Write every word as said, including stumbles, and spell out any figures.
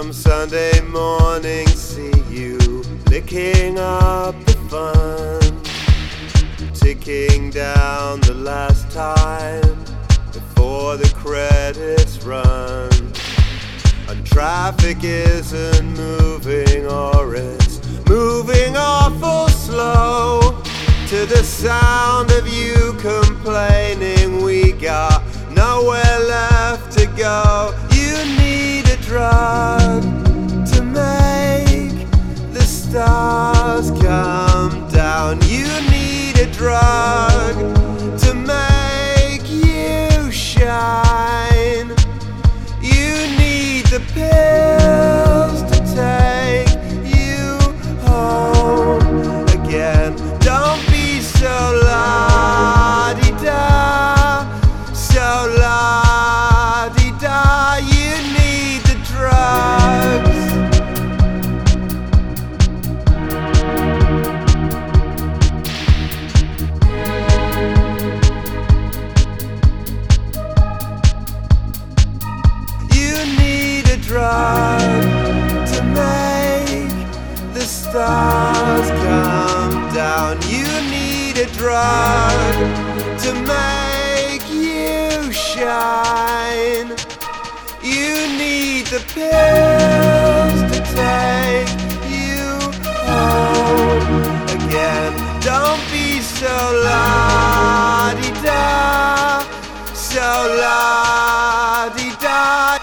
Come Sunday morning, see you licking up the fun, ticking down the last time before the credits run. And traffic isn't moving, or it's moving awful slow, to the sound of you complaining. We got nowhere left to go. You need a drug to make the stars come down. You need a drug to make you shine. You need the pills to take you home again. Don't be so la-di-da, so la-di-da. You need the drugs. You need a drug to make the stars come down. You need a drug to make you shine. You need the pills to take you home again. Don't be so la-di-da, so la-di-da.